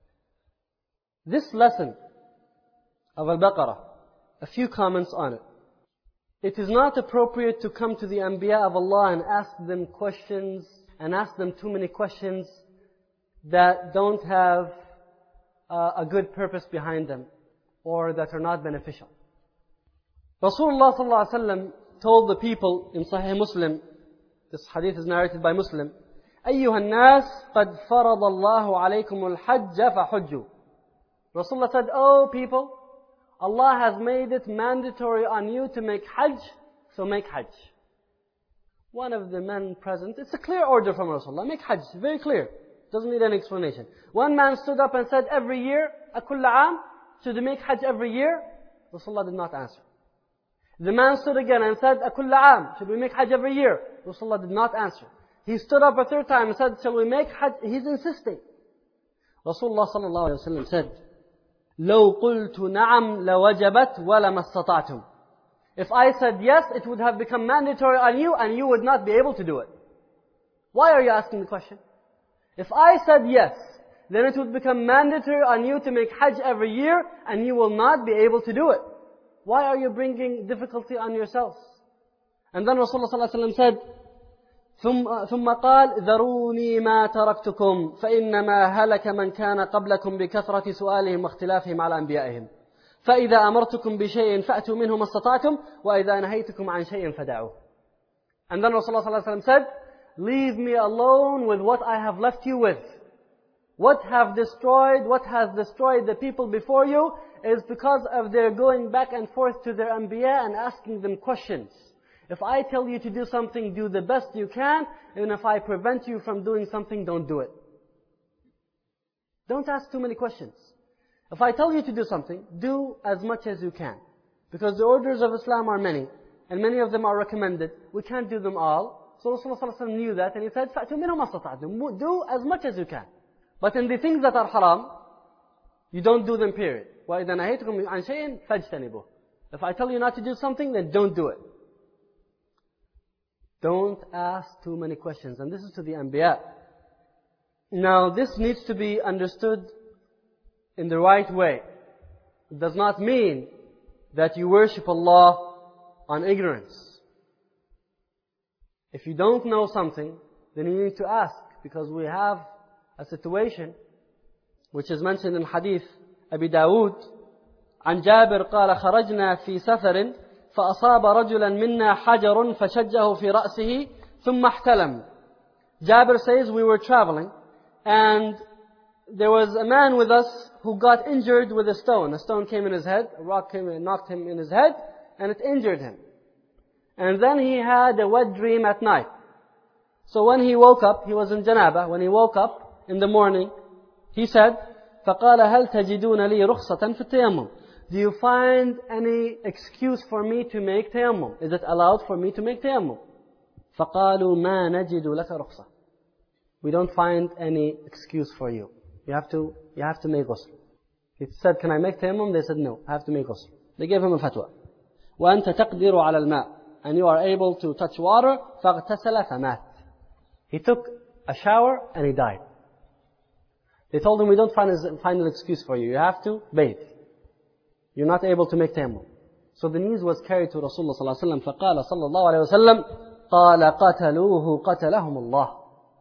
This lesson of Al-Baqarah, a few comments on it. It is not appropriate to come to the Anbiya of Allah and ask them questions, and ask them too many questions that don't have a good purpose behind them, or that are not beneficial. Rasulullah sallallahu alaihi wasallam told the people in Sahih Muslim, this hadith is narrated by Muslim, أَيُّهَا النَّاسِ قَدْ فَرَضَ اللَّهُ عَلَيْكُمُ الْحَجَّ فَحُجُّوا. Rasulullah said, oh people, Allah has made it mandatory on you to make hajj, so make hajj. One of the men present, it's a clear order from Rasulullah, make hajj, very clear, doesn't need any explanation. One man stood up and said, every year, أَكُلَّ عَامٍ, should we make hajj every year? Rasulullah did not answer. The man stood again and said, أَكُلَّ عَامٍ, should we make hajj every year? Rasulullah did not answer. He stood up a third time and said, shall we make hajj? He's insisting. Rasulullah sallallahu alayhi wa sallam said, لَوْ قُلْتُ نَعَمْ لَوَجَبَتْ وَلَمَا اسْتَطَعْتُمْ. If I said yes, it would have become mandatory on you and you would not be able to do it. Why are you asking the question? If I said yes, then it would become mandatory on you to make hajj every year and you will not be able to do it. Why are you bringing difficulty on yourselves? And then Rasulullah sallallahu alaihi wasallam said, ثم قال ذروني ما تركتكم فإنما هلك من كان قبلكم بكثرة سؤالهم واختلافهم على أنبيائهم فإذا أمرتكم بشيء فأتوا منه ما استطعتم وإذا نهيتكم عن شيء فدعوه. And then Rasulullah sallallahu alaihi wasallam said, leave me alone with what I have left you with. What has destroyed the people before you is because of their going back and forth to their Anbiya and asking them questions. If I tell you to do something, do the best you can, and if I prevent you from doing something, don't do it. Don't ask too many questions. If I tell you to do something, do as much as you can. Because the orders of Islam are many, and many of them are recommended. We can't do them all. So Rasulullah ﷺ knew that, and he said, فَأْتُوا مِنْهُ مَا اسْتَطَعْتُمْ. Do as much as you can. But in the things that are haram, you don't do them, period. وَإِذَا نَهَيْتُكُمْ عَنْ شَيْءٍ فَاجْتَنِبُوهُ. If I tell you not to do something, then don't do it. Don't ask too many questions. And this is to the Anbiya. Now, this needs to be understood in the right way. It does not mean that you worship Allah on ignorance. If you don't know something, then you need to ask. Because we have a situation which is mentioned in Hadith Abi Dawood. عن جابر قال خرجنا في سفر فأصاب رجلا منا حجر فشجه في رأسه ثم احتلم. Jabir says we were traveling and there was a man with us who got injured with a stone. A stone came in his head, a rock came and knocked him in his head, and it injured him. And then he had a wet dream at night. So when he woke up, he was in janaba. When he woke up in the morning, he said, فَقَالَ هَلْ تَجِدُونَ لِي رُخْصَةً فِي التَّيَمُّمِ. Do you find any excuse for me to make tayammum? Is it allowed for me to make tayammum? فَقَالُوا مَا نَجِدُ لَكَ رُخْصَةً. We don't find any excuse for you. You have to make ghusl. He said, can I make tayammum? They said, no, I have to make ghusl. They gave him a fatwa. وَأَنْتَ تَقْدِرُ عَلَى الْمَاءِ. And you are able to touch water. فَاغْتَسَلَ فَمَاتٍ. He took a shower and he died. They told him, we don't find an excuse for you. You have to bathe. You're not able to make tayammum. So the news was carried to Rasulullah sallallahu alaihi wasallam. فقال صلى الله عليه وسلم قال قتلوه قتلهم الله.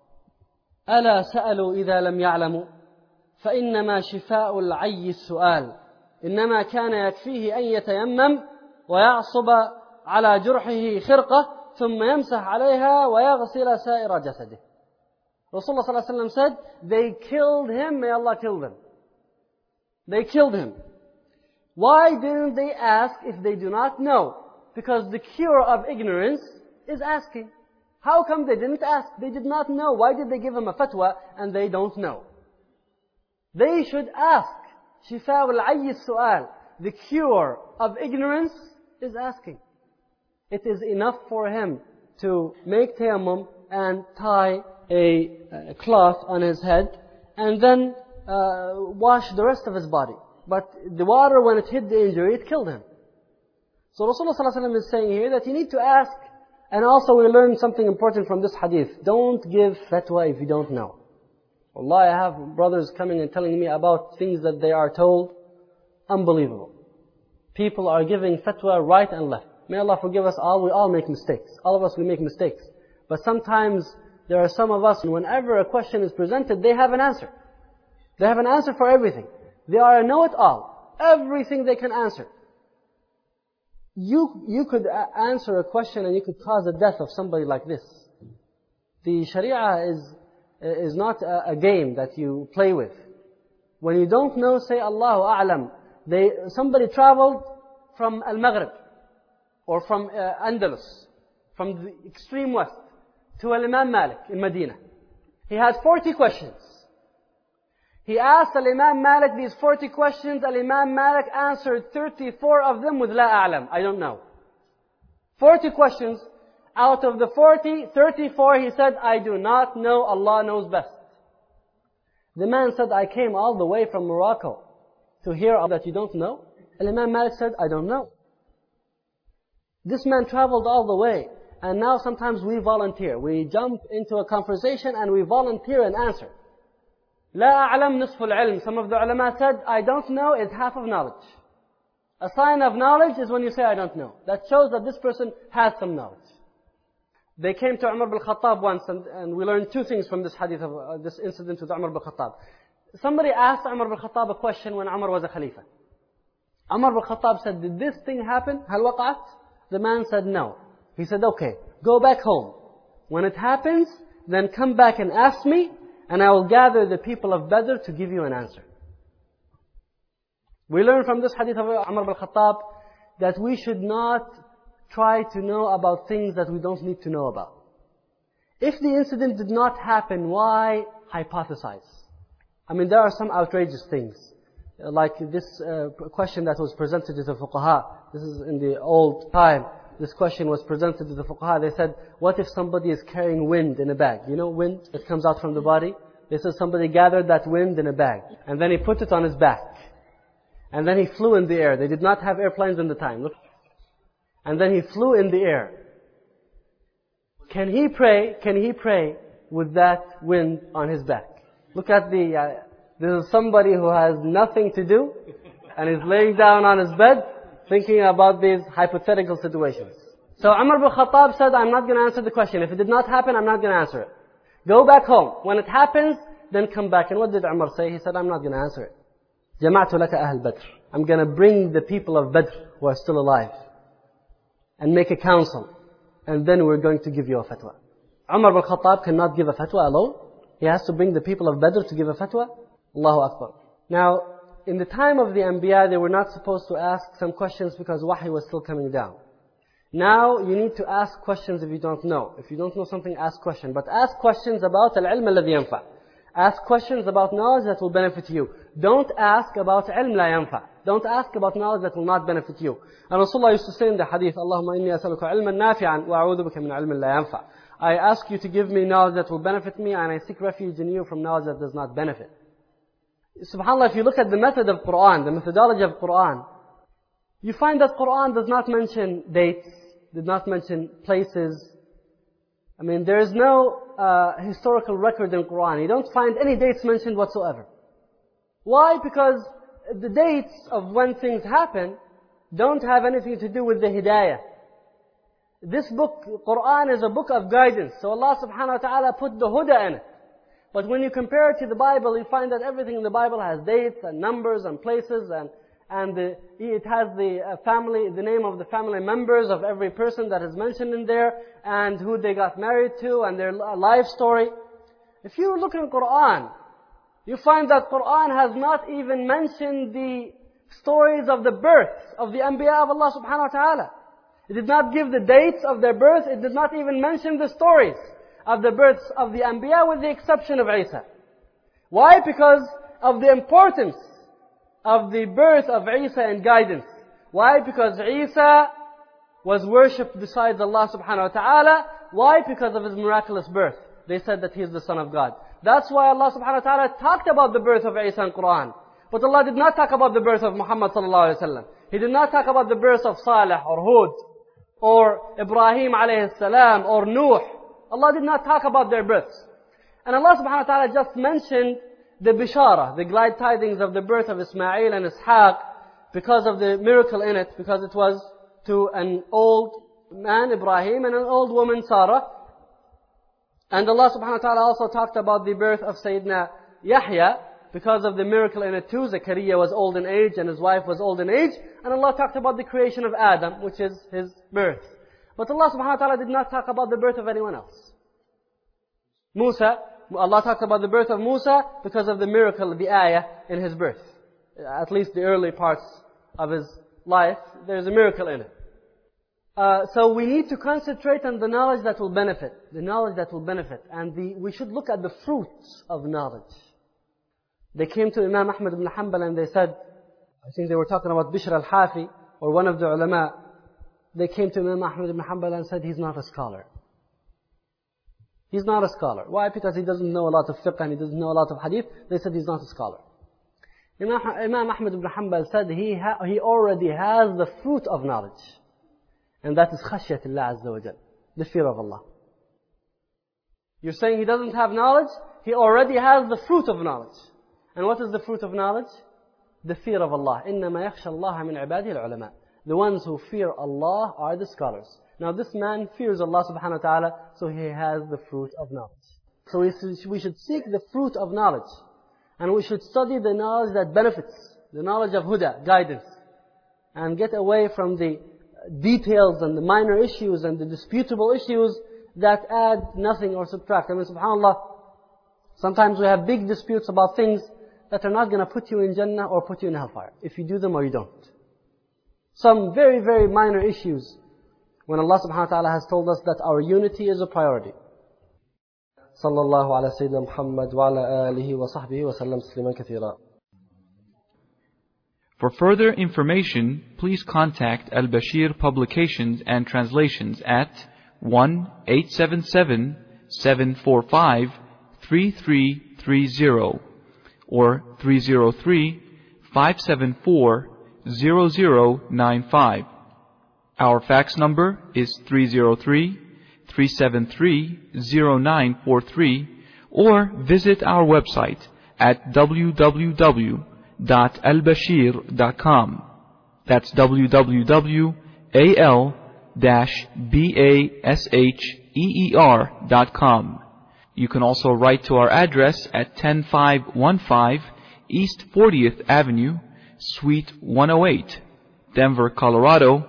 ألا سألوا إذا لم يعلموا فإنما شفاء العي السؤال. إنما كان يكفيه أن يتيمم ويعصب على جرحه خرقة ثم يمسح عليها ويغسل سائر جسده. Rasulullah sallallahu alaihi wasallam said, they killed him, may Allah kill them. They killed him. Why didn't they ask if they do not know? Because the cure of ignorance is asking. How come they didn't ask? They did not know. Why did they give him a fatwa and they don't know? They should ask. شفاء العي السؤال. The cure of ignorance is asking. It is enough for him to make tayammum and tie a cloth on his head and then wash the rest of his body. But the water, when it hit the injury, it killed him. So Rasulullah ﷺ is saying here that you need to ask. And also we learn something important from this hadith. Don't give fatwa if you don't know. Allah, I have brothers coming and telling me about things that they are told. Unbelievable. People are giving fatwa right and left. May Allah forgive us all. We all make mistakes. All of us, we make mistakes. But sometimes there are some of us, whenever a question is presented, they have an answer. They have an answer for everything. They are a know-it-all. Everything they can answer. You could answer a question and you could cause the death of somebody like this. The Sharia is not a game that you play with. When you don't know, say Allahu A'lam. Somebody traveled from Al-Maghrib or from Andalus, from the extreme west, to Al-Imam Malik in Medina. He had 40 questions. He asked Al-Imam Malik these 40 questions. Al-Imam Malik answered 34 of them with La A'lam. I don't know. 40 questions. Out of the 40, 34 he said, I do not know. Allah knows best. The man said, I came all the way from Morocco to hear that you don't know. Al-Imam Malik said, I don't know. This man traveled all the way. And now sometimes we volunteer. We jump into a conversation and we volunteer an answer. لا أعلم نصف العلم. Some of the ulama said, I don't know is half of knowledge. A sign of knowledge is when you say, I don't know. That shows that this person has some knowledge. They came to Umar bin Khattab once, and we learned two things from this hadith of this incident with Umar bin Khattab. Somebody asked Umar bin Khattab a question when Umar was a Khalifa. Umar bin Khattab said, did this thing happen? هل وقعت? The man said, no. He said, okay, go back home. When it happens, then come back and ask me, and I will gather the people of Badr to give you an answer. We learn from this hadith of Umar bin Khattab that we should not try to know about things that we don't need to know about. If the incident did not happen, why hypothesize? I mean, there are some outrageous things. Like this question that was presented to the fuqaha. This is in the old time. This question was presented to the fuqaha. They said, what if somebody is carrying wind in a bag? You know wind that comes out from the body? They said somebody gathered that wind in a bag. And then he put it on his back. And then he flew in the air. They did not have airplanes in the time. Look. And then he flew in the air. Can he pray with that wind on his back? Look at this is somebody who has nothing to do and is laying down on his bed thinking about these hypothetical situations. So Umar bin Khattab said, I'm not going to answer the question. If it did not happen, I'm not going to answer it. Go back home. When it happens, then come back. And what did Umar say? He said, I'm not going to answer it. جَمَعْتُ لَكَ أَهْلَ بَدْرٍ. I'm going to bring the people of Badr who are still alive and make a council. And then we're going to give you a fatwa. Umar bin Khattab cannot give a fatwa alone. He has to bring the people of Badr to give a fatwa. Allahu Akbar. Now, in the time of the Anbiya, they were not supposed to ask some questions because wahi was still coming down. Now, you need to ask questions if you don't know. If you don't know something, ask questions. But ask questions about al-ilm alladhi yanfa'. Ask questions about knowledge that will benefit you. Don't ask about ilm la yanfa'. Don't ask about knowledge that will not benefit you. And Rasulullah used to say in the hadith, Allahumma inni as'aluka ilman nafi'an wa a'udhu bika min ilmin la yanfa'. I ask you to give me knowledge that will benefit me, and I seek refuge in you from knowledge that does not benefit. SubhanAllah, if you look at the method of Quran, the methodology of Quran, you find that Quran does not mention dates, did not mention places. I mean, there is no historical record in Quran. You don't find any dates mentioned whatsoever. Why? Because the dates of when things happen don't have anything to do with the hidayah. This book, Quran, is a book of guidance. So Allah subhanahu wa ta'ala put the huda in it. But when you compare it to the Bible, you find that everything in the Bible has dates and numbers and places, and it has the name of the family members of every person that is mentioned in there, and who they got married to, and their life story. If you look in Quran, you find that Quran has not even mentioned the stories of the birth of the Anbiya of Allah subhanahu wa ta'ala. It did not give the dates of their birth. It did not even mention the stories of the births of the Anbiya, with the exception of Isa. Why? Because of the importance of the birth of Isa and guidance. Why? Because Isa was worshipped besides Allah subhanahu wa ta'ala. Why? Because of his miraculous birth. They said that he is the Son of God. That's why Allah subhanahu wa ta'ala talked about the birth of Isa in Quran. But Allah did not talk about the birth of Muhammad sallallahu alayhi wa sallam. He did not talk about the birth of Salih or Hud or Ibrahim alayhi salam or Nuh. Allah did not talk about their births. And Allah subhanahu wa ta'ala just mentioned the bishara, the glad tidings of the birth of Ismail and Ishaq, because of the miracle in it, because it was to an old man, Ibrahim, and an old woman, Sarah. And Allah subhanahu wa ta'ala also talked about the birth of Sayyidina Yahya, because of the miracle in it too. Zakaria was old in age and his wife was old in age. And Allah talked about the creation of Adam, which is his birth. But Allah subhanahu wa ta'ala did not talk about the birth of anyone else. Musa, Allah talked about the birth of Musa because of the miracle, the ayah in his birth. At least the early parts of his life, there's a miracle in it. So we need to concentrate on the knowledge that will benefit. The knowledge that will benefit. And we should look at the fruits of knowledge. They came to Imam Ahmad ibn Hanbal and they said, I think they were talking about Bishr al-Hafi, or one of the ulama. They came to Imam Ahmad ibn Hanbal and said, he's not a scholar. He's not a scholar. Why? Because he doesn't know a lot of fiqh and he doesn't know a lot of hadith. They said he's not a scholar. Imam Ahmad ibn Hanbal said he already has the fruit of knowledge. And that is khashyatullah azza wa jal, the fear of Allah. You're saying he doesn't have knowledge? He already has the fruit of knowledge. And what is the fruit of knowledge? The fear of Allah. إِنَّمَا يَخْشَى اللَّهَ مِنْ عِبَادِهِ الْعُلَمَاءِ. The ones who fear Allah are the scholars. Now this man fears Allah subhanahu wa ta'ala, so he has the fruit of knowledge. So we should seek the fruit of knowledge. And we should study the knowledge that benefits, the knowledge of huda, guidance. And get away from the details and the minor issues and the disputable issues that add nothing or subtract. I mean, subhanAllah, sometimes we have big disputes about things that are not going to put you in Jannah or put you in hellfire, if you do them or you don't. Some very, very minor issues, when Allah subhanahu wa ta'ala has told us that our unity is a priority. Sallallahu ala Sayyidina Muhammad wa ala alihi wa sahbihi wa sallam tasliman kathira. For further information, please contact Al-Bashir Publications and Translations at 1-877-745-3330 or 303-574-0095. Our fax number is 303-373-0943, or visit our website at www.albashir.com. That's www.al-basheer.com. You can also write to our address at 10515 East 40th Avenue, Suite 108, Denver, Colorado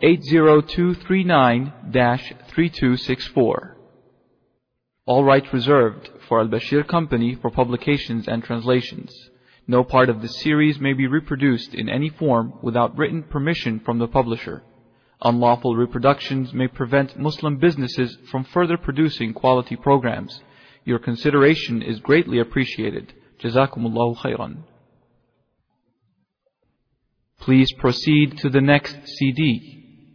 80239-3264. All rights reserved for Al-Bashir Company for publications and translations. No part of this series may be reproduced in any form without written permission from the publisher. Unlawful reproductions may prevent Muslim businesses from further producing quality programs. Your consideration is greatly appreciated. Jazakumullahu khairan. Please proceed to the next CD.